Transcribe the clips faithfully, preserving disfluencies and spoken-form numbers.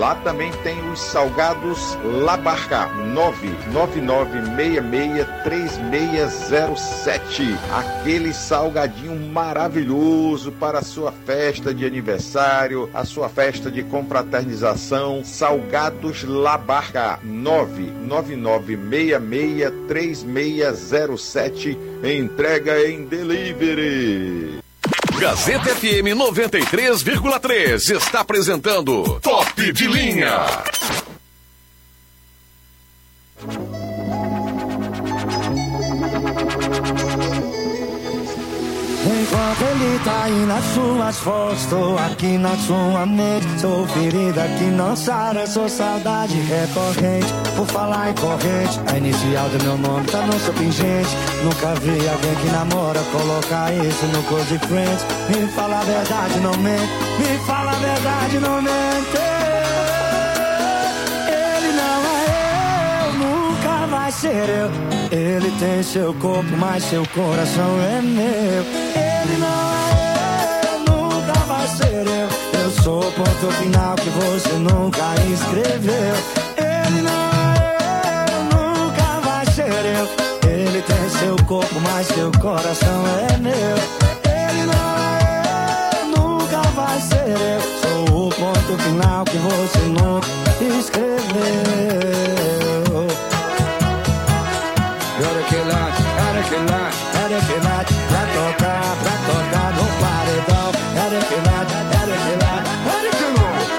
Lá também tem os salgados La Barca, nove nove nove seis seis três seis zero sete. Aquele salgadinho maravilhoso para a sua festa de aniversário, a sua festa de confraternização. Salgados La Barca, nove nove nove seis seis três seis zero sete. Entrega em delivery. Gazeta F M noventa e três vírgula três está apresentando Top de Linha. Enquanto ele tá aí nas suas fotos, tô aqui na sua mente. Sou ferida que não sara, sou saudade recorrente. Por falar em corrente, a inicial do meu nome tá no seu pingente. Nunca vi alguém que namora colocar isso no close friends. Me fala a verdade, não mente. Me fala a verdade, não mente. Ele não é eu, nunca vai ser eu. Ele tem seu corpo, mas seu coração é meu. Ele não é eu, nunca vai ser eu. Eu sou o ponto final que você nunca escreveu. Ele não é eu, nunca vai ser eu. Ele tem seu corpo, mas seu coração é meu. Ele não é eu, nunca vai ser eu. Sou o ponto final que você nunca escreveu. Era que lá, era que lá, era que lá, pra tocar, pra tocar no paredão. Era que lá, era que lá, era que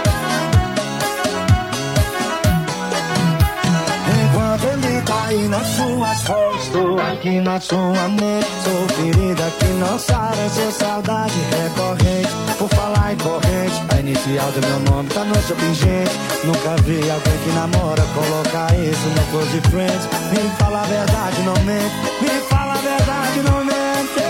lá. Enquanto ele tá aí nas suas fotos, tô aqui na sua mente. Sou ferida que não sara, sou saudade recorrente. Por falar em corrente, a inicial do meu nome tá no seu pingente. Nunca vi alguém que namora colocar isso no close friends. Me fala a verdade, não mente. Me fala a verdade, não mente.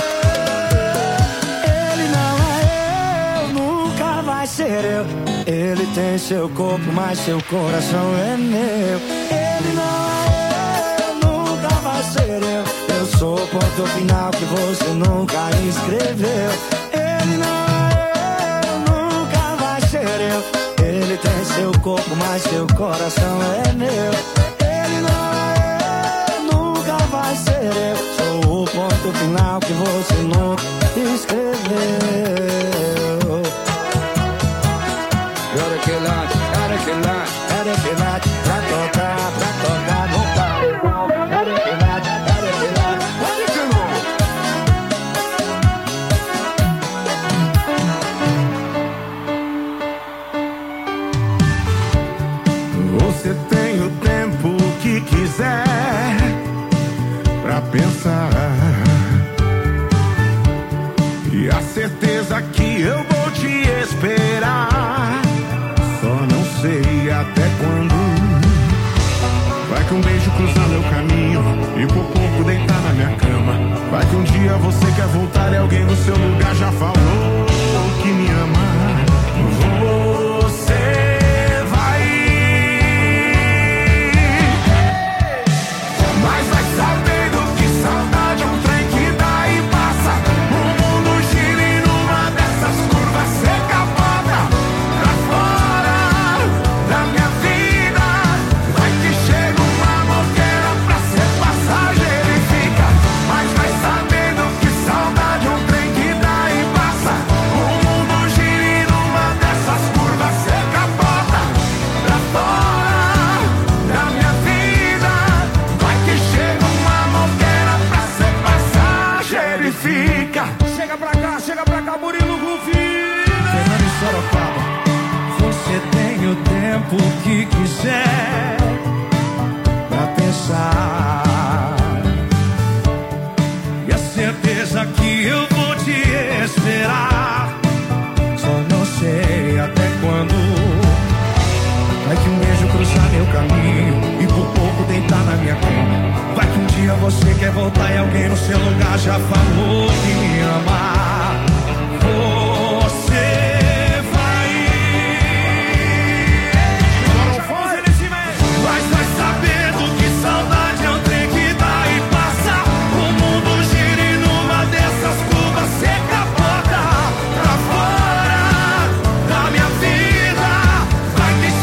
Ele não é eu, nunca vai ser eu. Ele tem seu corpo, mas seu coração é meu. Ele não é eu, nunca vai ser eu. Eu sou o ponto final que você nunca escreveu. Ele não é eu, nunca vai ser eu. Ele tem seu corpo, mas seu coração é meu. Ele não é eu, nunca vai ser eu. Sou o ponto final que você nunca escreveu. Era que lá, era que lá, era que lá, pra tocar, pra tocar no paredão. Era que lá, era que lá, era que lá. Você tem o tempo que quiser pra pensar, e a certeza que eu vou te esperar. Só não sei até quando. Vai que um beijo cruzar meu caminho e por pouco deitar na minha cama. Vai que um dia você quer voltar e alguém no seu lugar já falou que me ama. Você chega pra cá, chega pra cá, Murilo Rufino. Fernando Sorocaba. Você tem o tempo que quiser pra pensar, e a certeza que eu vou te esperar. Só não sei até quando. Vai que um beijo cruzar meu caminho e por pouco deitar na minha cama. Vai que um dia você quer voltar e alguém no seu lugar já falou que me ama. Você vai, mas vai sabendo que saudade é um trem que dá e passa. O mundo gira e numa dessas curvas você capota pra fora da minha vida. Vai que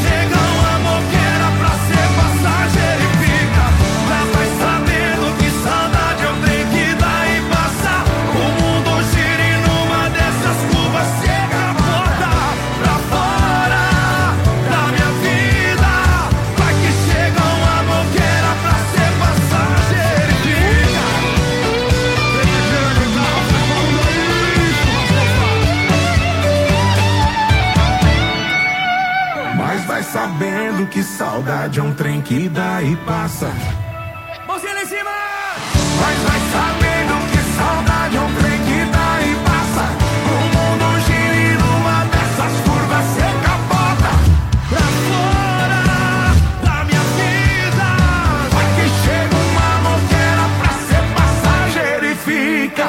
Mas vai sabendo que saudade é um trem que dá e passa. Mãozinha lá em cima! Mas vai sabendo que saudade é um trem que dá e passa. O mundo gira e numa dessas curvas cê capota. Pra fora da minha vida. Vai que chega uma moqueira pra ser passageiro e fica.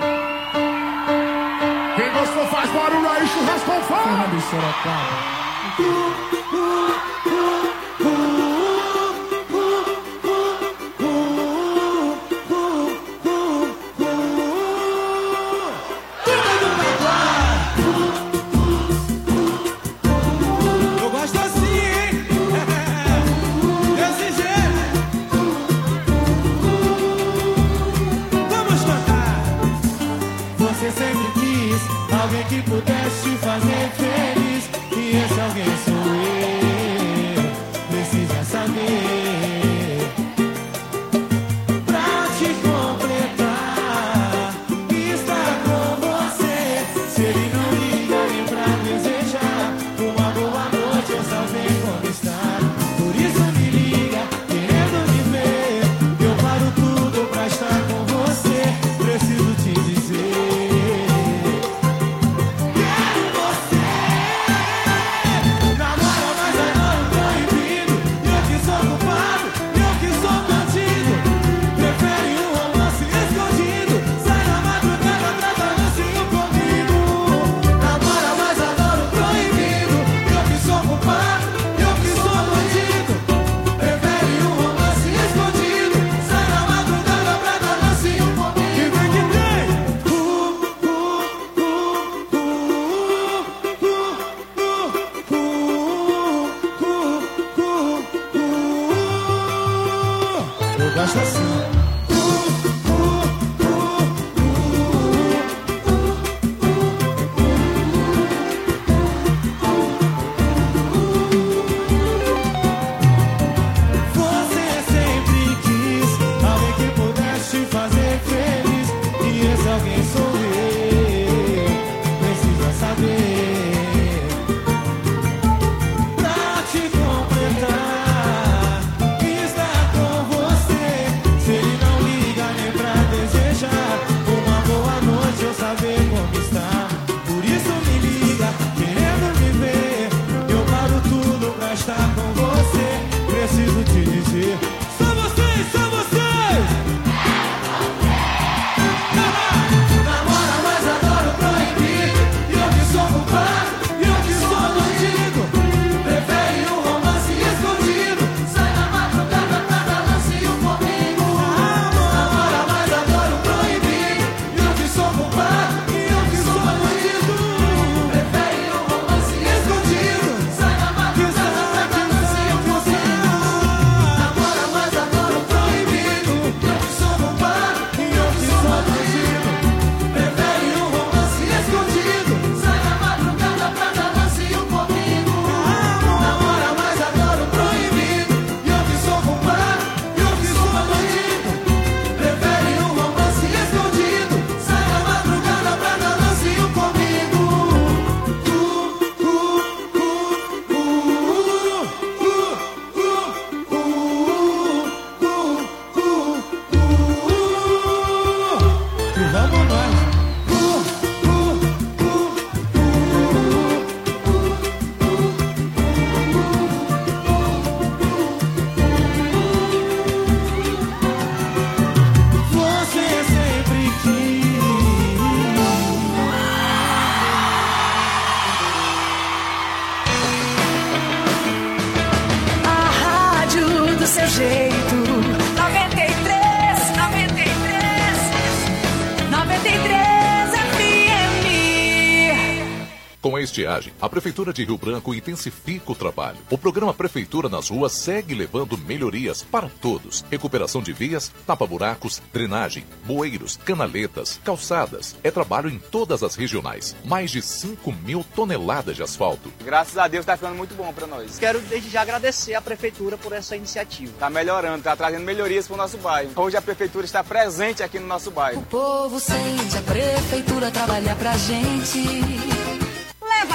Quem gostou faz barulho aí, churrasco com fome. Fernando e Sorocaba. Eu gosto assim, hein? Desse jeito. Vamos cantar. Você sempre quis alguém que pudesse te fazer feliz. E esse alguém sou eu, precisa saber. Pra te completar, estar com você. Se ele não liga nem pra desejar uma boa noite, eu só venho conquistar. Por isso me liga, querendo me ver. Eu paro tudo pra estar com você. Preciso te dizer. Gosto assim. Você sempre quis alguém que pudesse te fazer feliz. E esse alguém sou eu. Precisa saber. Pra te completar. Saber conquistar, por isso me liga, querendo me ver. Eu paro tudo pra estar com você. Preciso te dizer, são vocês, são vocês. Namora, mas adoro proibir. E eu que sou culpado, e eu que sou bandido. Prefere um romance escondido. Sai na madrugada pra dar lancinho comigo. Namora, mas adoro proibir. E eu que sou culpado. Com a estiagem, a Prefeitura de Rio Branco intensifica o trabalho. O programa Prefeitura nas Ruas segue levando melhorias para todos. Recuperação de vias, tapa-buracos, drenagem, bueiros, canaletas, calçadas. É trabalho em todas as regionais. Mais de cinco mil toneladas de asfalto. Graças a Deus está ficando muito bom para nós. Quero desde já agradecer à Prefeitura por essa iniciativa. Está melhorando, está trazendo melhorias para o nosso bairro. Hoje a Prefeitura está presente aqui no nosso bairro. O povo sente a Prefeitura trabalhar pra gente. Leva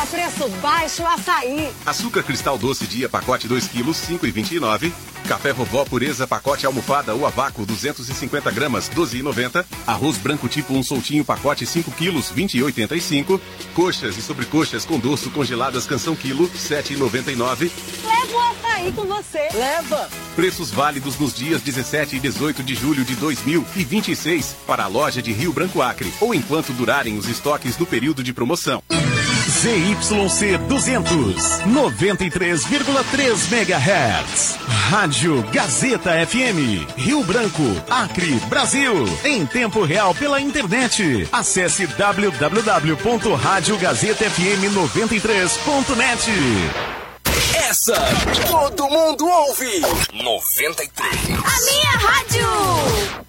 preço baixo açaí. Açúcar cristal doce dia, pacote dois quilos, cinco reais e vinte e nove centavos. Café Vovó Pureza, pacote almofada ou a vácuo, duzentos e cinquenta gramas, doze reais e noventa centavos. Arroz branco tipo um soltinho, pacote cinco quilos, vinte reais e oitenta e cinco centavos. Coxas e sobrecoxas com dorso congeladas canção quilo, sete reais e noventa e nove centavos. Leva o açaí com você. Leva. Preços válidos nos dias dezessete e dezoito de julho de dois mil e vinte e seis para a loja de Rio Branco Acre ou enquanto durarem os estoques do período de promoção. Z Y C duzentos, noventa e três vírgula três megahertz. Rádio Gazeta F M, Rio Branco, Acre, Brasil. Em tempo real pela internet. Acesse w w w ponto rádio gazeta f m noventa e três ponto net. Essa todo mundo ouve. noventa e três. A minha rádio.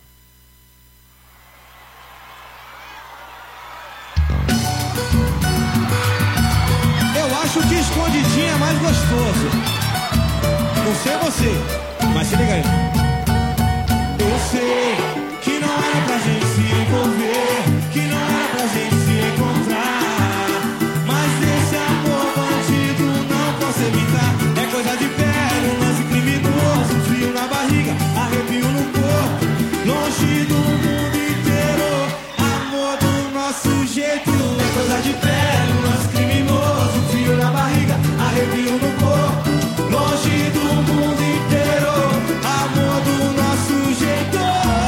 Acho que escondidinho é mais gostoso. Não sei você, mas se liga aí. Eu sei que não era pra gente se envolver, que não era pra gente se encontrar, mas esse amor bandido não posso evitar. É coisa de pele, um lance criminoso, frio na barriga, arrepio no corpo, longe do mundo inteiro. Amor do nosso jeito, é coisa de pele, um lance criminoso, frio na barriga, arrepio no corpo, longe do mundo inteiro. Amor do nosso jeito.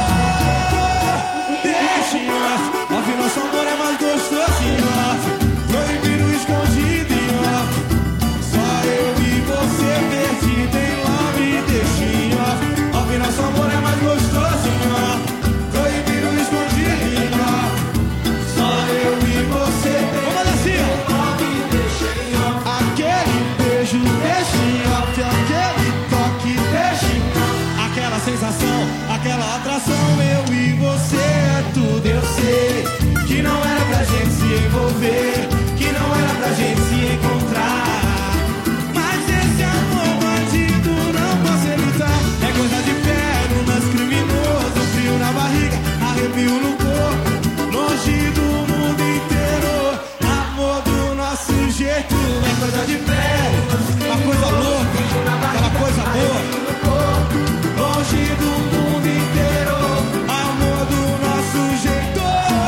Deixa em off, off, nosso amor é mais gostoso em off. Proibido, escondido em off. Só eu e você perdido em love. Deixa em off, off, nosso amor é mais gostoso em off. Proibido, escondido em off. Só eu e você perdido em love. Deixa em off. Aquele beijo, deixa em off. Aquele toque, deixa em off. Aquela sensação, aquela atração, eu e você é tudo. Eu sei que não era pra gente se envolver, que não era pra gente se encontrar, mas esse amor bandido não posso evitar. É coisa de pele, um lance criminoso, frio na barriga, arrepio no corpo, longe do mundo inteiro. Amor do nosso jeito, é coisa de pele, uma coisa louca, aquela coisa boa. Longe do mundo inteiro, amor do nosso jeito.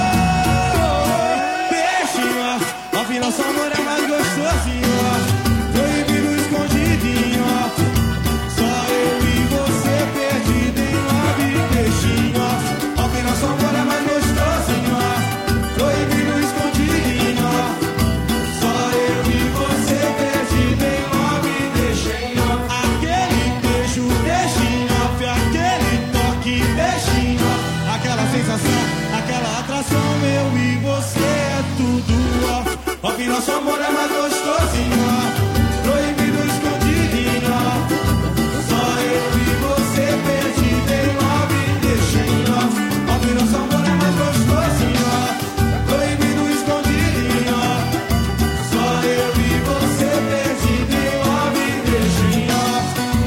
Deixa em off, off, nosso amor é mais gostoso em off. Proibido, escondido em off. Só eu e você perdido em love. Deixa em off, off, nosso amor é mais gostoso em off. Proibido, escondido em off. Só eu e você perdido em love. Deixa em off. Aquele beijo, deixa em off. Aquele toque, deixa em off. Aquela sensação, aquela atração, eu e você é tudo off. Off, nosso amor é mais gostoso em off. Proibido, escondido em off. Só eu e você perdido em love. Deixa em off. Off, nosso amor é mais gostoso em off. Proibido, escondido em off. Só eu e você perdido em love. Deixa em off.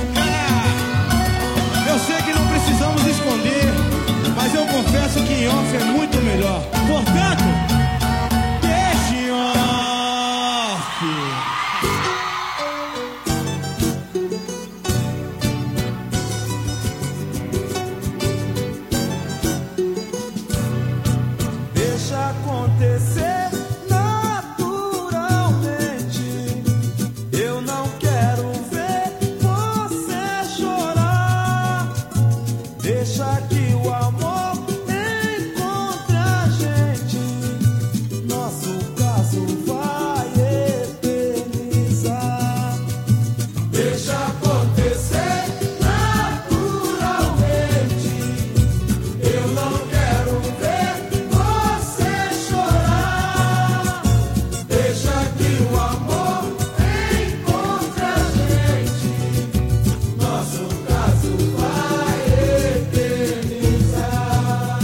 É. Eu sei que não precisamos esconder, mas eu confesso que em off é muito melhor. Portanto, deixa em off. Deixa acontecer naturalmente. Eu não quero ver você chorar. Deixa que o amor encontre a gente. Nosso caso vai eternizar. Deixa acontecer naturalmente. Eu não quero ver você chorar. Deixa que o amor encontre a gente. Nosso caso vai eternizar.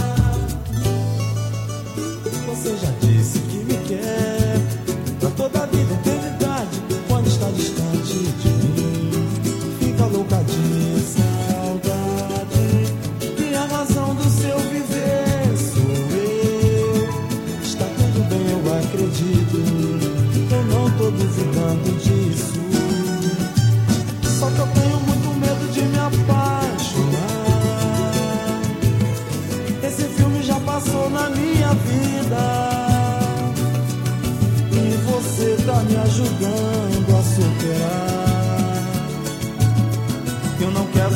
Você já disse que me quer pra toda a vida, eternidade, quando está distante de mim.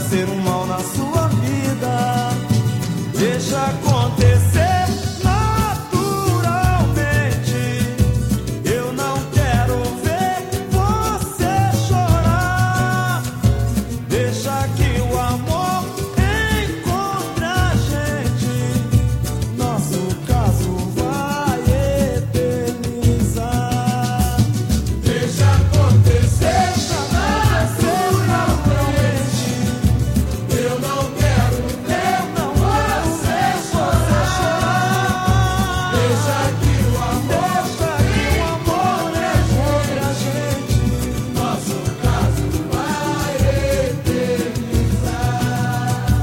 ser um mal na sua vida. Deixa acontecer naturalmente. Eu não quero ver você chorar. Deixa que o amor encontre a gente. Nosso caso vai eternizar. Deixa acontecer naturalmente. Eu não quero ver você chorar. Deixa que o amor, deixa que o amor encontre a gente. Nosso caso vai eternizar.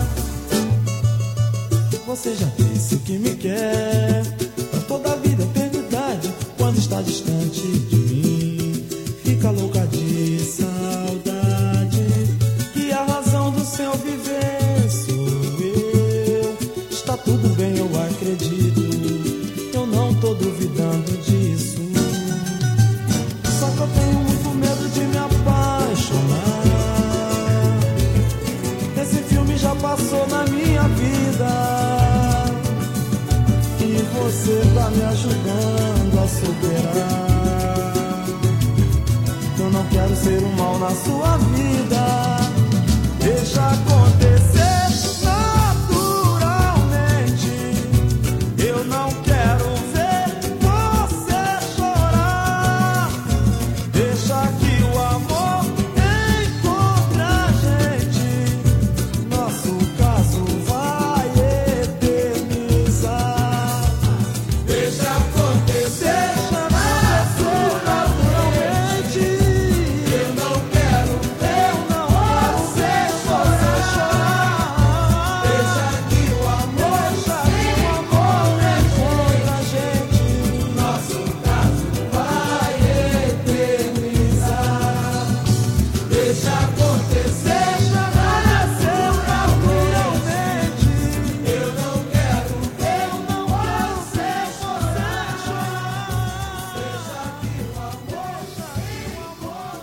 Você já disse que me quer pra toda a vida, eternidade. Quando está distante de mim, fica louca de saudade. E a razão do seu viver sou eu. Está tudo bem, eu acredito. Eu não tô duvidando disso. Só que eu tenho muito medo de me apaixonar. Esse filme já passou na minha vida. E você tá me ajudando a superar. Eu não quero ser um mal na sua vida. Deixa acontecer naturalmente. Eu não quero ver você chorar. Deixa que o amor encontre a gente. Nosso caso vai eternizar. Deixa acontecer naturalmente. Eu não quero ver você chorar. Deixa que o amor, deixa que o amor encontre a gente. Nosso caso vai eternizar. Deixa acontecer naturalmente. Eu não quero ver você chorar. Deixa que o amor, deixa que o amor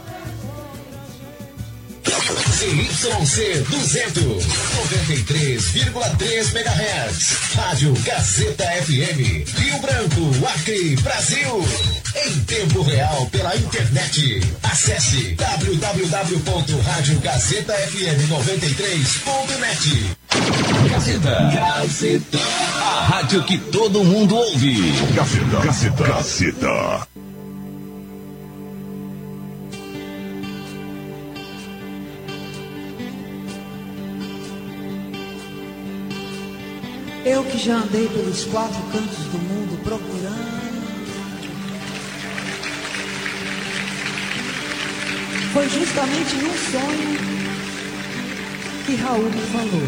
Z Y C duzentos, noventa e três vírgula três megahertz. Rádio Gazeta F M, Rio Branco, Acre, Brasil. Em tempo real pela internet. Acesse w w w ponto rádio gazeta f m noventa e três ponto net. Gazeta. Gazeta. A rádio que todo mundo ouve. Gazeta. Gazeta. Gazeta. Eu que já andei pelos quatro cantos do mundo procurando. Foi justamente num sonho que Raul me falou.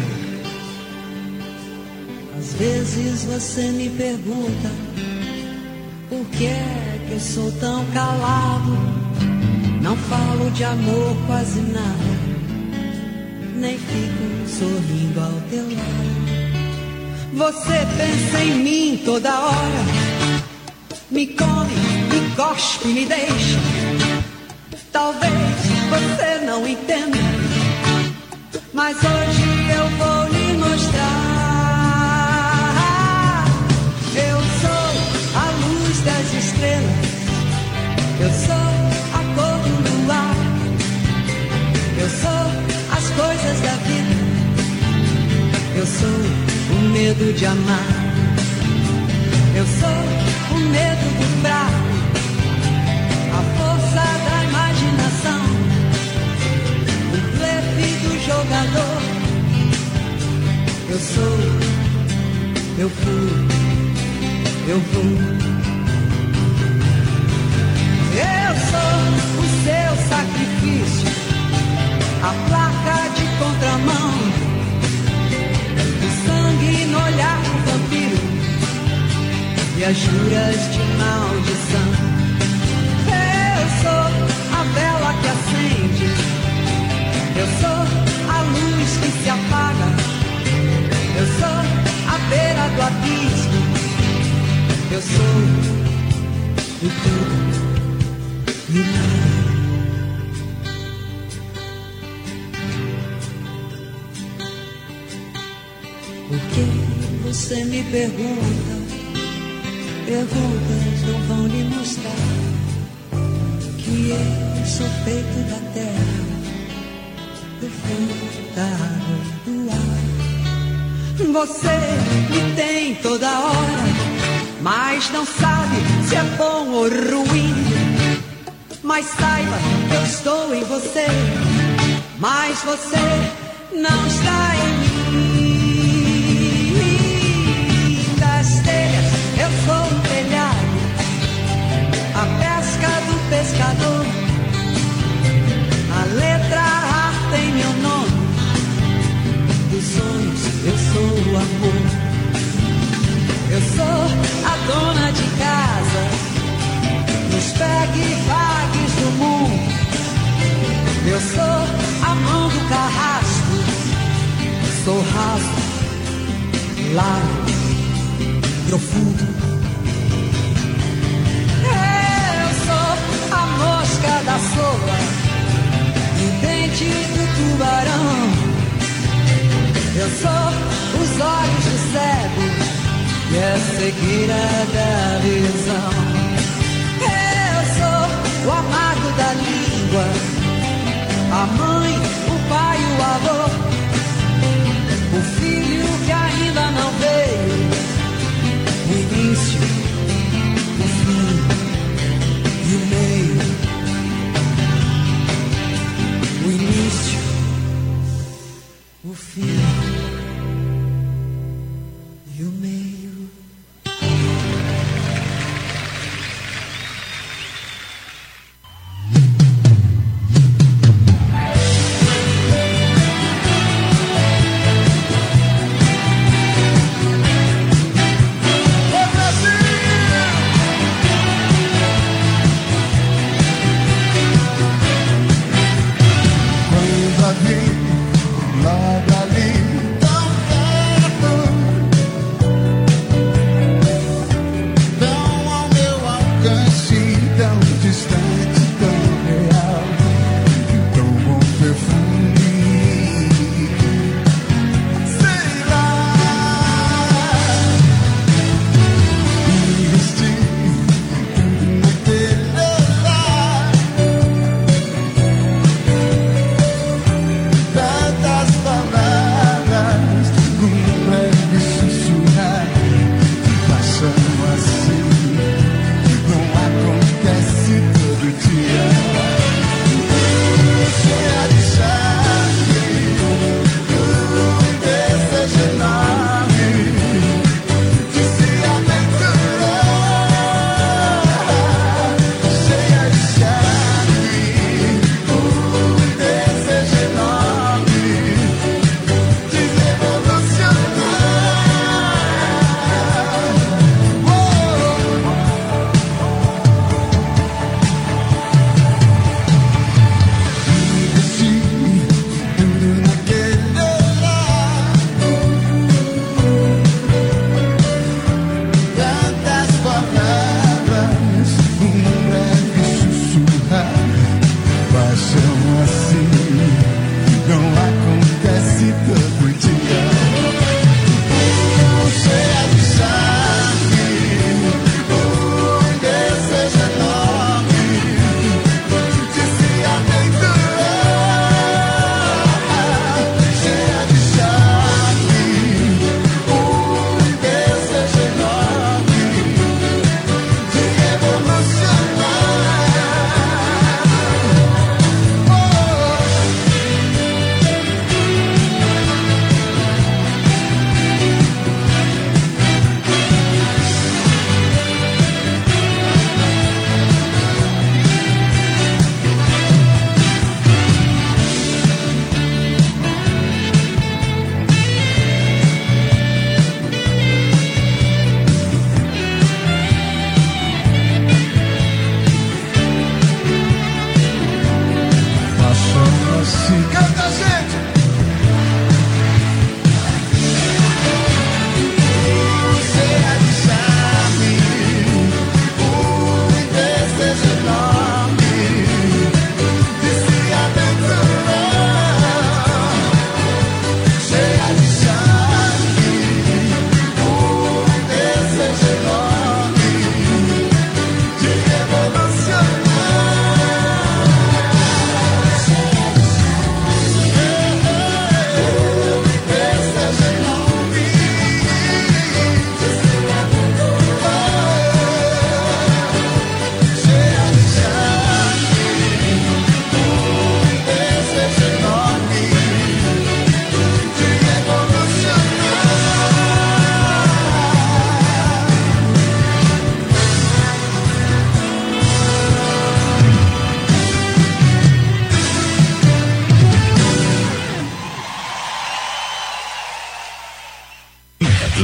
Às vezes você me pergunta por que é que eu sou tão calado. Não falo de amor quase nada, nem fico sorrindo ao teu lado. Você pensa em mim toda hora, me come, me cospe, me deixa. Talvez você não entenda, mas hoje eu vou lhe mostrar. Eu sou a luz das estrelas, eu sou a cor do luar, eu sou as coisas da vida, eu sou o medo de amar, eu sou o medo do fraco, a força da imaginação, o blefe do jogador. Eu sou, eu fui, eu vou. Eu sou o seu sacrifício, a placa de contramão, o sangue no olhar do vampiro e as juras de maldição. Eu sou a vela que acende, eu sou a luz que se apaga, eu sou a beira do abismo, eu sou o tudo e nada. você me pergunta, perguntas não vão lhe mostrar que eu sou feito da terra, do fogo, da água, do ar. Você me tem toda hora, mas não sabe se é bom ou ruim. Mas saiba, eu estou em você, mas você não está em mim. Das telhas eu sou o telhado, a pesca do pescador. A letra A tem meu nome, dos sonhos eu sou o amor. Eu sou a dona de casa, nos pegue-vagues do mundo. Eu sou a mão do carrasco, sou raso, largo, profundo. Eu sou a mosca da sopa, o dente do tubarão. Eu sou os olhos do cego e a cegueira da visão. Eu sou o amargo da língua, a mãe, o pai, o avô, o filho que ainda não veio, o início, o fim e o meio. O início, o fim e o meio.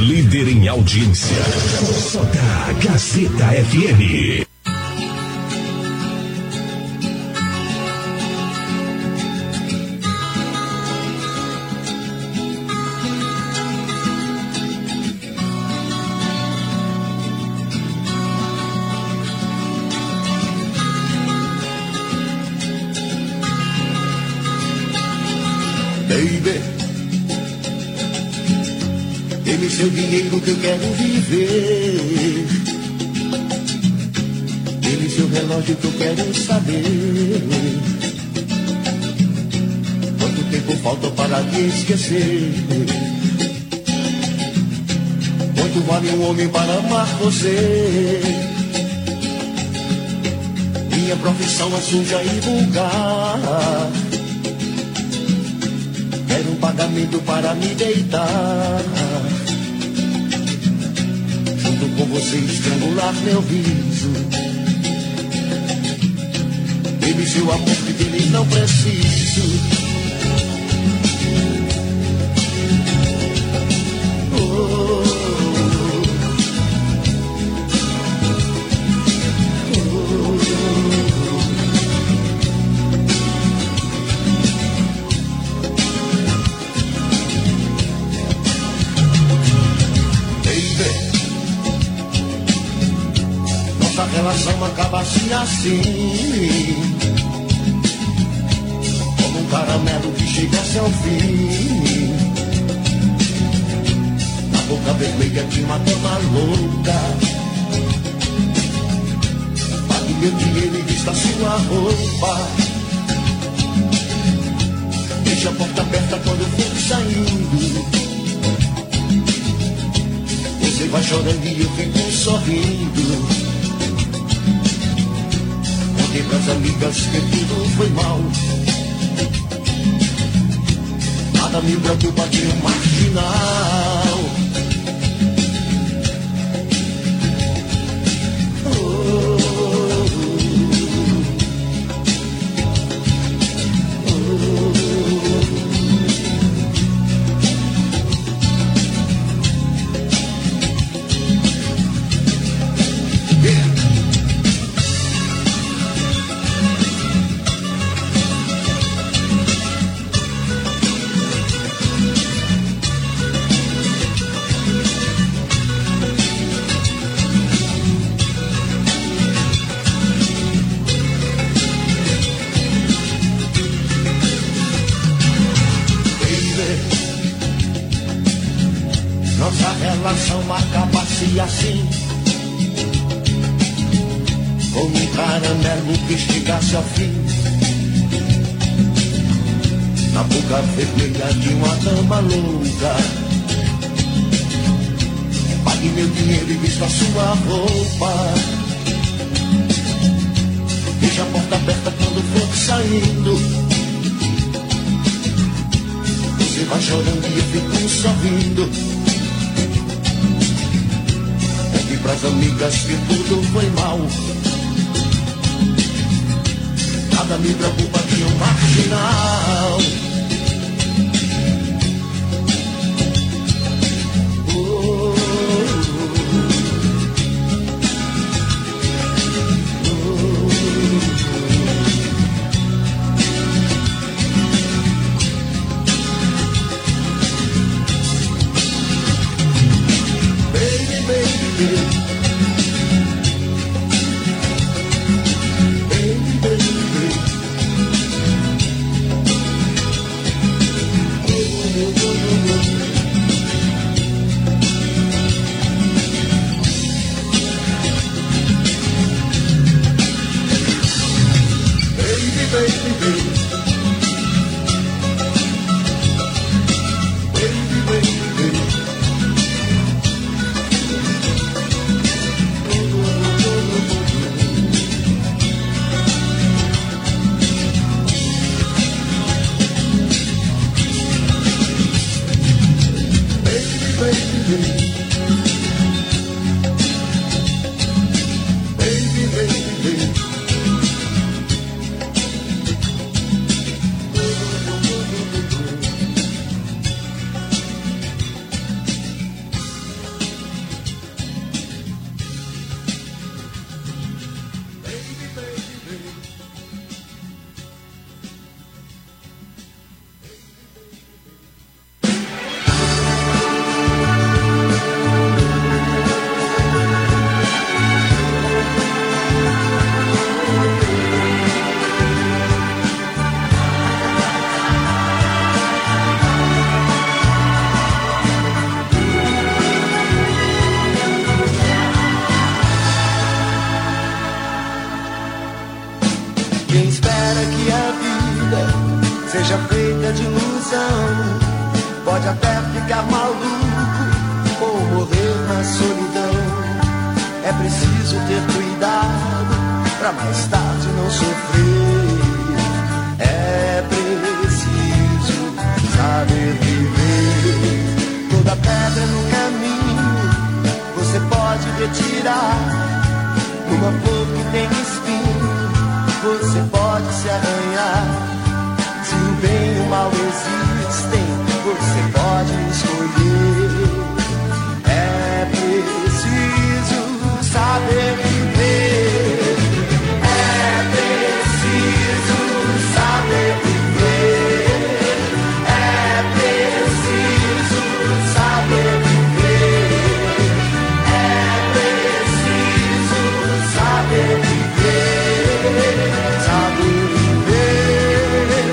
líder em audiência. Só da Gazeta F M. Baby, dê-me seu dinheiro que eu quero viver. Dê-me seu relógio que eu quero saber quanto tempo falta para te esquecer. Quanto vale um homem para amar você? Minha profissão é suja e vulgar. Quero um pagamento para me deitar, junto com você estrangular meu riso. Dê-me seu amor que dele não preciso. Oh, a relação acaba-se assim, como um caramelo que chegasse ao fim. A boca vermelha que matou na louca. Pague meu dinheiro e vista sua roupa. Deixa a porta aberta quando eu for saindo. Você vai chorando e eu fico sorrindo. Contei pras amigas que tudo foi mal. Nada me preocupa de um marginal. Assim, como um caramelo que chegasse ao fim, na boca vermelha de uma dama louca. Pague meu dinheiro e vista sua roupa. Deixa a porta aberta quando for saindo. Você vai chorando e eu fico sorrindo. Pras amigas que tudo foi mal. Nada me preocupa de um marginal. Oh, baby, baby. seja feita de ilusão. Pode até ficar maluco ou morrer na solidão. É preciso ter cuidado pra mais tarde não sofrer. É preciso saber viver. Toda pedra no caminho você pode retirar. Uma flor que tem espinho você pode se arranhar. Se o bem e o mal existem, você pode escolher. É preciso saber viver. É preciso saber viver. É preciso saber viver. É preciso saber viver. Saber viver.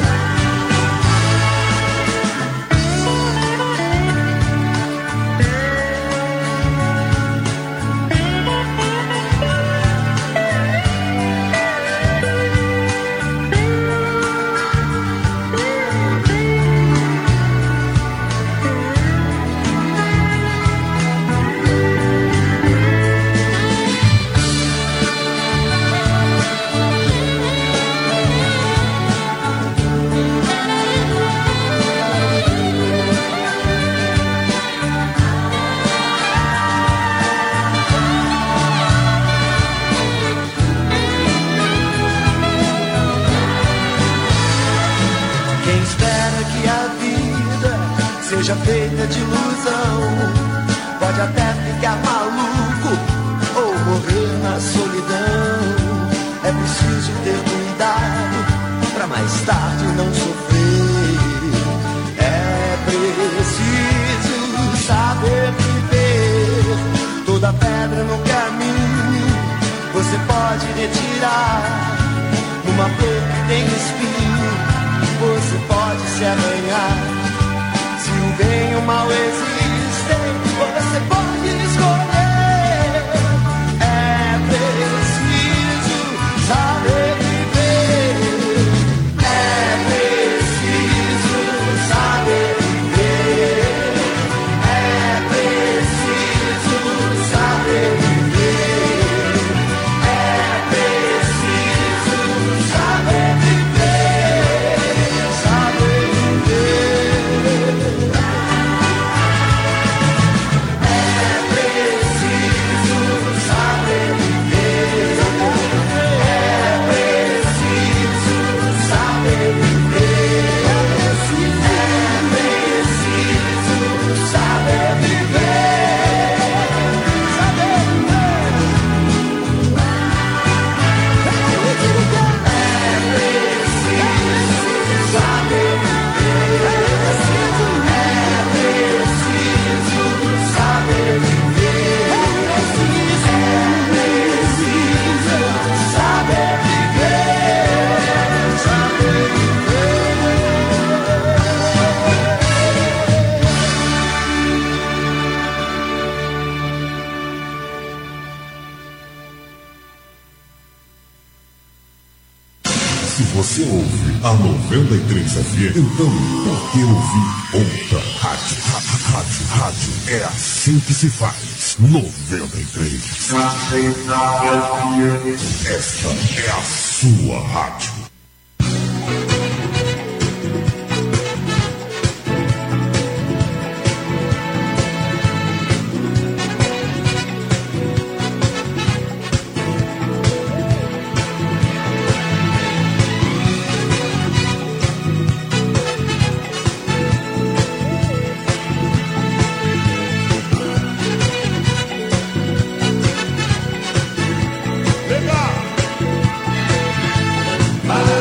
Quem espera que a vida seja feita de ilusão pode até ficar maluco ou morrer na solidão. É preciso ter cuidado pra mais tarde não sofrer. É preciso saber viver. Toda pedra no caminho você pode retirar. Numa flor que tem espinho você pode se arranhar. Se o bem e o mal existem, você pode escolher. É preciso saber viver. É preciso saber viver. É preciso saber viver. É preciso saber viver. Saber viver. Você ouve a noventa e três F M, então por que ouvir outra rádio? Rádio, rádio, é assim que se faz. noventa e três. Esta é a sua rádio. Legal!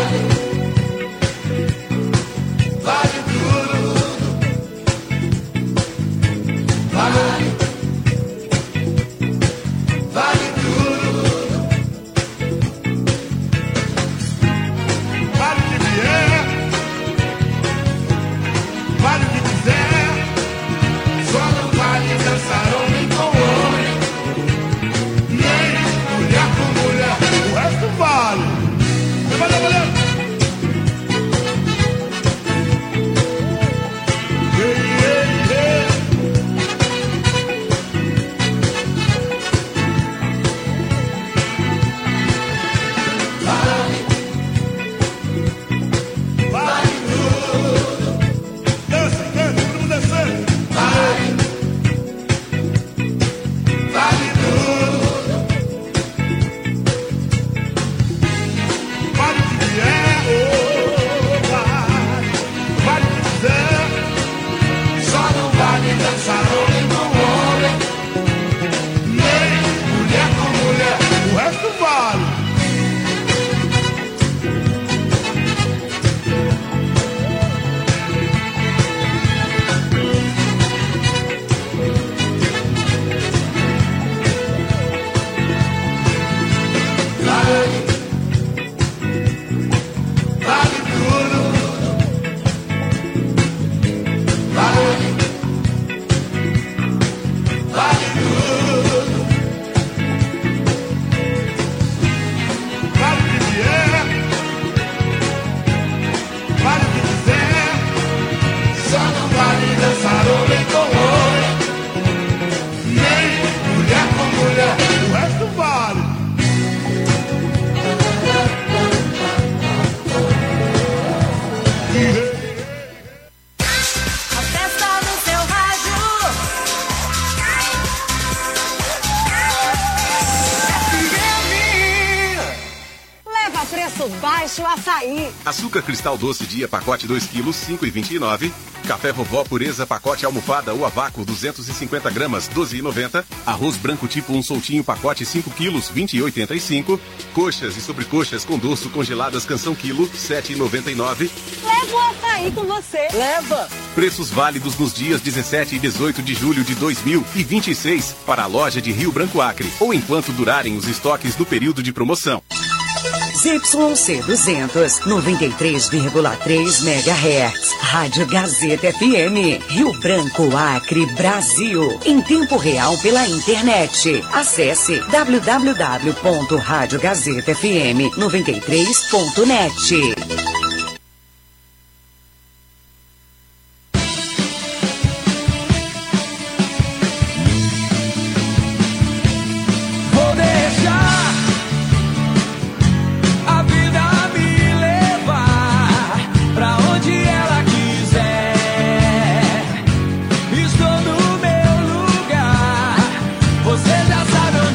Abaixo o açaí. Açúcar cristal doce dia, pacote dois quilos, cinco e vinte e nove. Café Vovó Pureza, pacote almofada ou a vácuo, duzentos e cinquenta gramas, doze e noventa. Arroz branco tipo um soltinho, pacote cinco quilos, vinte e oitenta e cinco. Coxas e sobrecoxas com dorso congeladas, canção quilo, sete e noventa e nove. Leva o açaí com você. Leva. Preços válidos nos dias dezessete e dezoito de julho de dois mil e vinte e seis para a loja de Rio Branco Acre ou enquanto durarem os estoques no período de promoção. Z Y C duzentos, noventa e três vírgula três megahertz. Rádio Gazeta F M. Rio Branco, Acre, Brasil. Em tempo real pela internet. Acesse w w w ponto rádio gazeta f m noventa e três ponto net.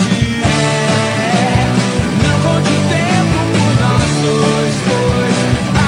Não conte tempo por nós dois, dois.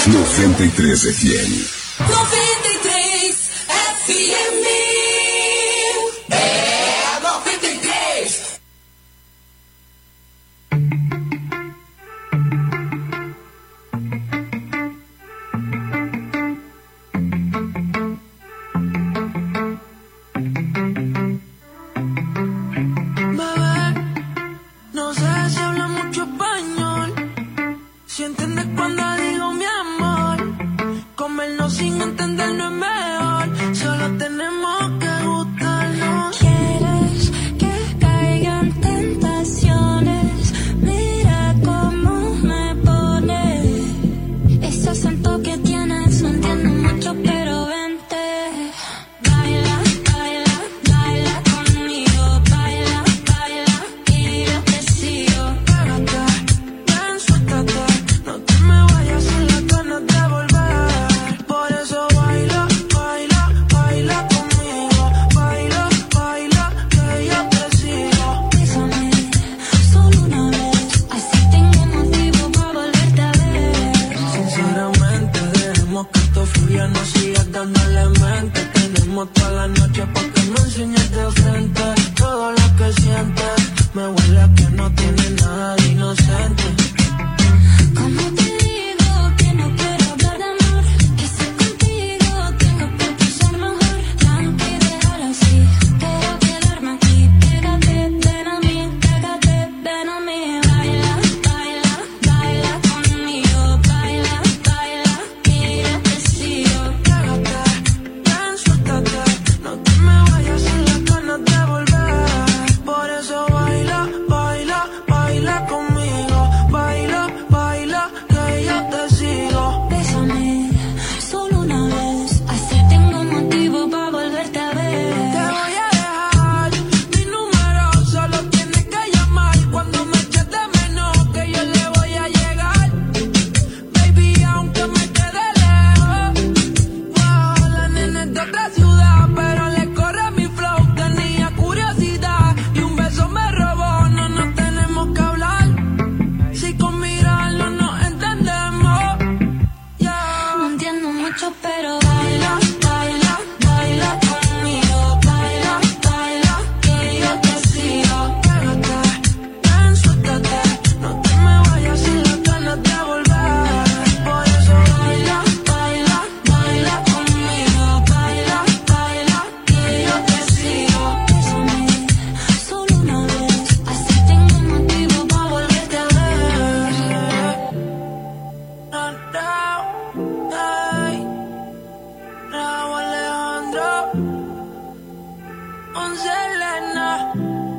noventa e três F M. noventa e três F M. É noventa e três. No sé si habla mucho español, si entiendes cuando digo mi amor. Comernos sin entender no es mejor, solo tenemos que gustarnos. Quieres que caigan tentaciones, mira cómo me pone. Ese acento que tienes no entiendo mucho, pero vente. Baila, baila, baila conmigo, baila, baila y yo te sigo. Pégate, ven, suéltate, no te me vayas sin las ganas de volver. Por eso baila, baila, baila conmigo, baila, baila que yo te sigo. Bésame, solo una vez, así tengo motivo para volverte a ver. Sinceramente, dejemos que esto fluya, no sigas dándole mente. Tenemos toda la noche para que me enseñes de frente todo lo que sientes. Me huele a que no tiene nada de inocente. Como te digo que no quiero hablar de amor, que si contigo tengo que pensar mejor. Tranqui, déjalo así, quiero quedarme aquí. Pégate, ven a mí, pégate, ven a mí. Baila, baila, baila conmigo, baila, baila y yo te sigo. Pégate, ven, suéltate, no te me vayas sin las ganas de volver. Por eso baila, baila, baila conmigo, baila, baila que yo te sigo. Bésame, solo una vez, así tengo motivo para volverte a Te ver. voy a dejar mi número, solo tienes que llamar cuando me eches de menos, que yo le voy a llegar. Baby, aunque me quede lejos, wow, la nena es de otra ciudad, pero le corre mi flow, tenía curiosidad y un beso me robó. No nos tenemos que hablar, si con mirarlo nos entendemos. Yeah. No entiendo mucho, pero Baila, baila, baila conmigo, baila, baila, que yo te sigo. Pégate, ven, suéltate, no te me vayas sin las ganas de volver. Por eso baila, baila, baila conmigo, baila, baila, que yo te sigo. bésame, solo una vez, así tengo motivo para volverte a ver. No, no, ay, Raúl Alejandro, con Selena,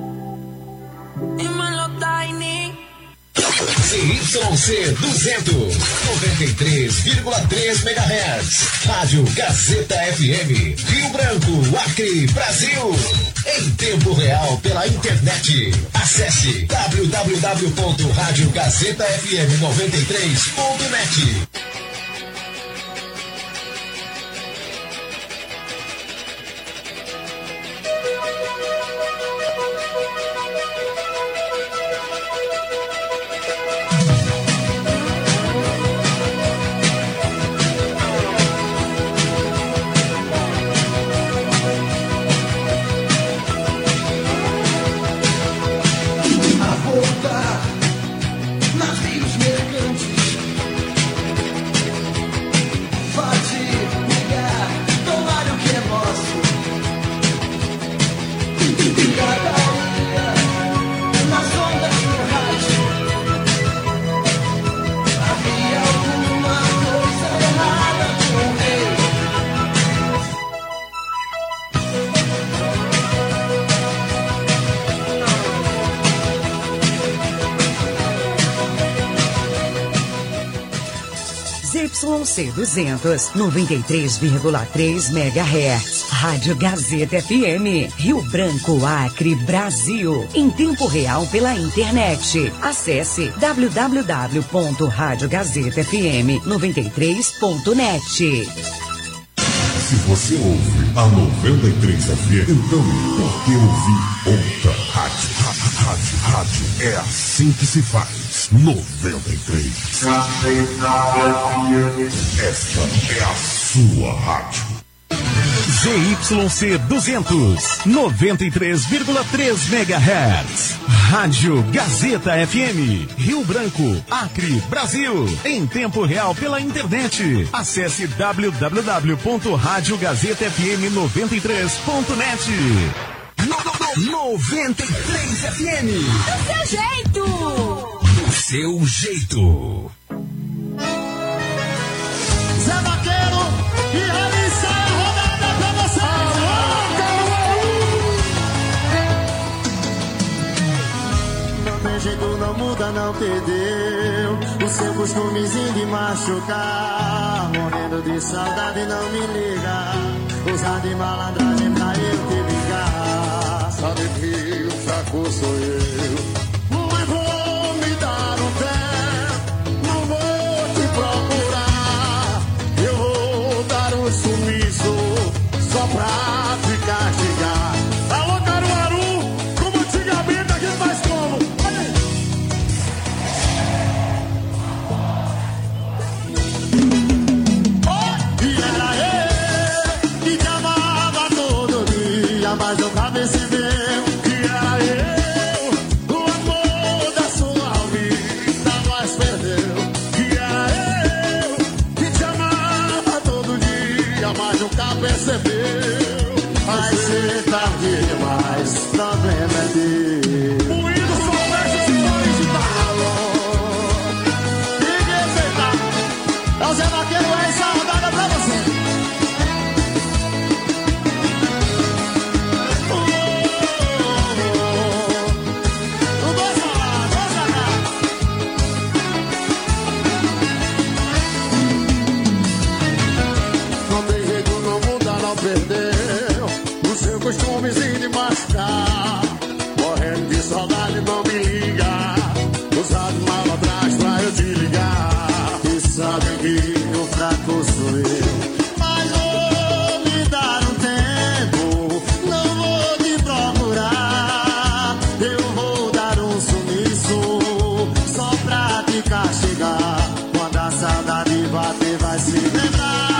dímelo Tiny. C Y C duzentos, noventa e três vírgula três megahertz. Rádio Gazeta F M, Rio Branco, Acre, Brasil. Em tempo real pela internet. Acesse w w w ponto rádio gazeta f m noventa e três ponto net. A voltar, navios mercantes, pode pegar, tomar o que é nosso. Cada ilha, nas ondas do rádio, havia alguma coisa errada com o rei. Z Y C duzentos, noventa e três vírgula três megahertz. Rádio Gazeta F M, Rio Branco, Acre, Brasil. Em tempo real pela internet. Acesse w w w ponto rádio gazeta f m noventa e três ponto net. Se você ouve a noventa e três F M, então por que ouvir outra rádio? Rádio, rádio, rádio. É assim que se faz. noventa e três. Esta é a sua rádio. Z Y C duzentos, noventa e três vírgula três megahertz. Rádio Gazeta F M, Rio Branco, Acre, Brasil. Em tempo real pela internet. Acesse w w w ponto rádio gazeta f m noventa e três ponto net. noventa e três F M. Do seu jeito. Do seu jeito. Zé Vaqueiro e Raíssa, rodada pra você. Não tem jeito, não muda, não perdeu o seu costumezinho de machucar. Morrendo de saudade, não me liga. Usar de malandragem pra eu te ligar. Sabe que o fraco sou eu, mas vou me dar um tempo. Não vou te procurar. Eu vou dar um sumiço só pra te castigar. Alô, Caruaru, como antigamente a gente faz como? Oh, e era eu que te amava todo dia, mas nunca percebeu que era eu o amor da sua vida, mas perdeu. Que era eu que te amava todo dia, mas nunca percebeu. Vai ser tarde demais, problema é dele. Moído só fecha os olhos de talo. Ninguém aceita. É o Zé Vaqueiro, é essa rodada pra você. O dois pra lá, dois pra cá. Não tem jeito, não muda, não perdeu o seu costumezinho de machucar. Morrendo de saudade, não me liga. Usado mal atrás pra eu te ligar. E sabe que o fraco sou eu, mas vou me dar um tempo. Não vou te procurar. Eu vou dar um sumiço só pra te castigar. Quando a saudade bater, vai se lembrar.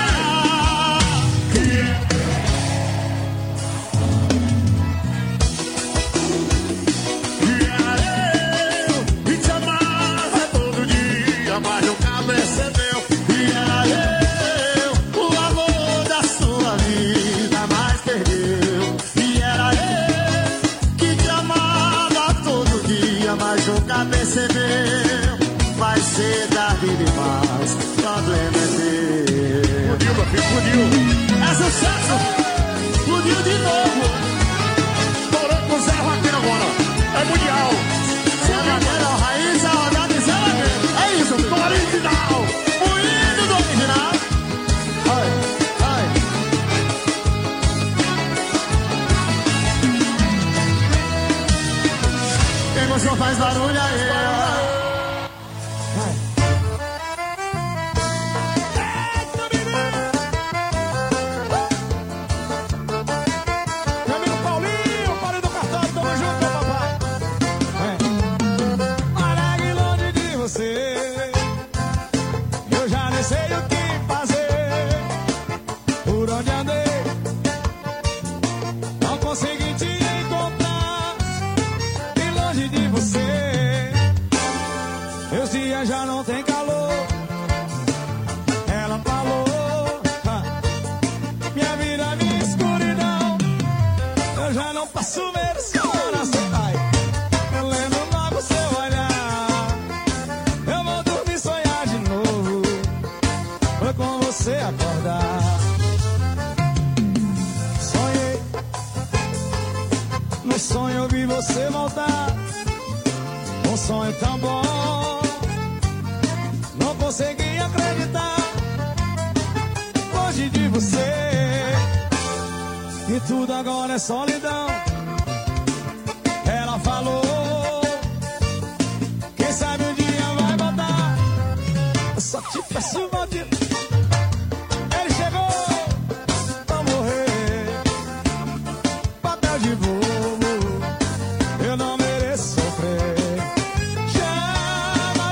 Mas nunca percebeu que era eu o amor da sua vida, mas perdeu. E era eu que te amava todo dia, mas nunca percebeu. Vai ser tarde demais, problema é teu. Explodiu, meu filho, explodiu. É sucesso, explodiu de novo. Estourou com o Zé Vaqueiro agora, é mundial. Zé Vaqueiro, raiz, a rodada de Zé Vaqueiro. É isso, do original, o hino do original. Ai, ai. Quem gostou faz barulho aí. Meu amigo Paulinho, Paulinho do cartão, tamo junto, meu papai. Olha que longe de você, eu já nem sei o que fazer. Por onde andei, não consegui te encontrar. E longe de você, meus dias já não tem calor. Ela falou, ah, minha vida, minha escuridão. Eu já não posso ver o seu coração. Ai, eu lembro logo seu olhar. Eu vou dormir e sonhar de novo. Foi com você acordar. Sonhei, no sonho eu vi você voltar. Um sonho tão bom, não consegui acreditar. Longe de você, e tudo agora é solidão. Ela falou, quem sabe um dia vai voltar. Eu só te peço volte. Ele chegou pra morrer, papel de bobo, eu não mereço sofrer. Já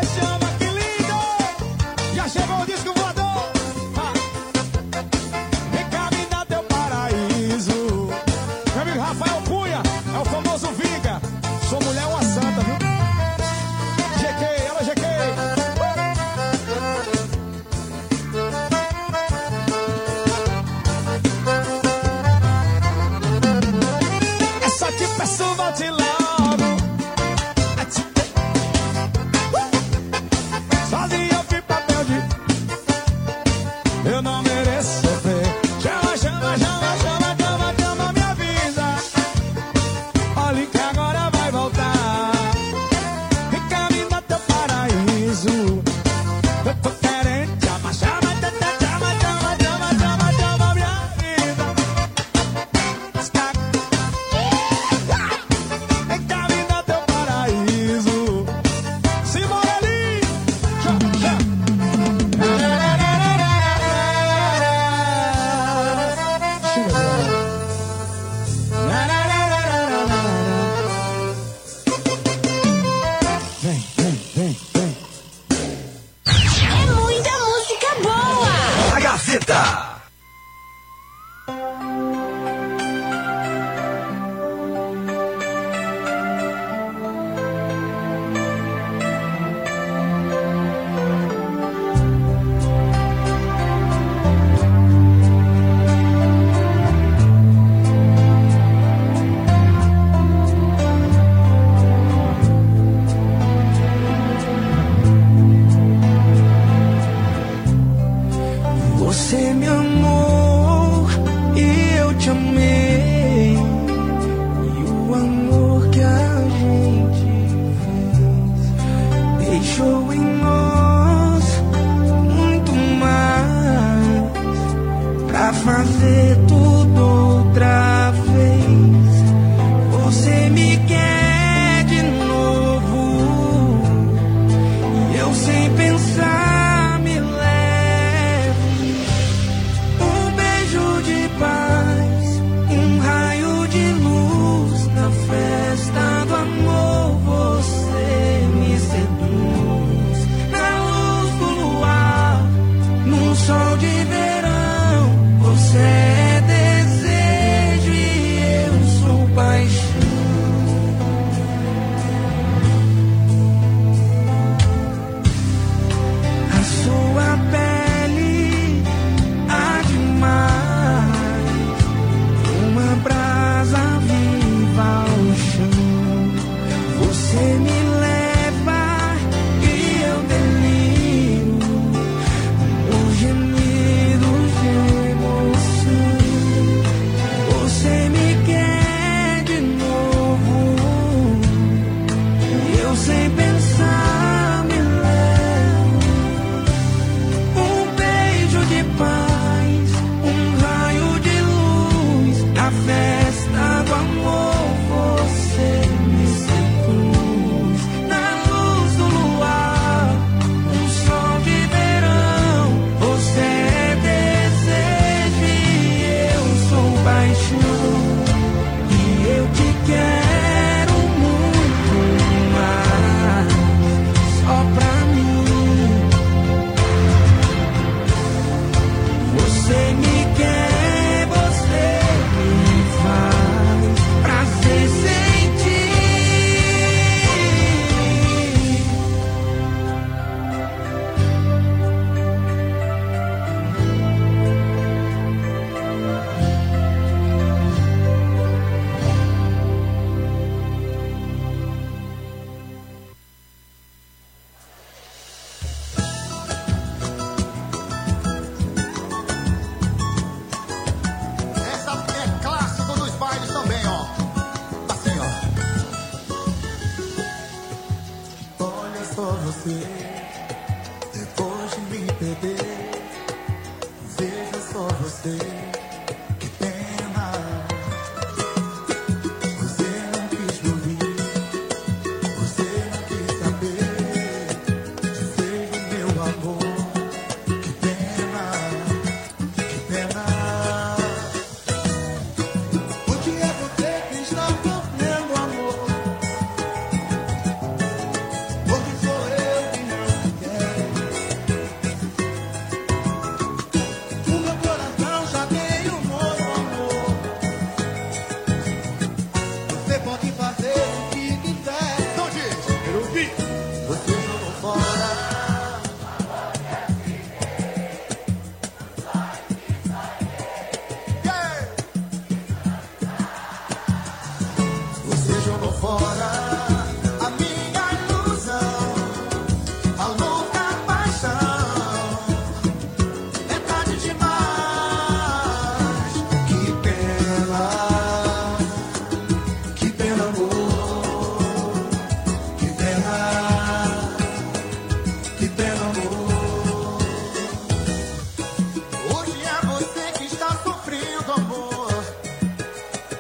você.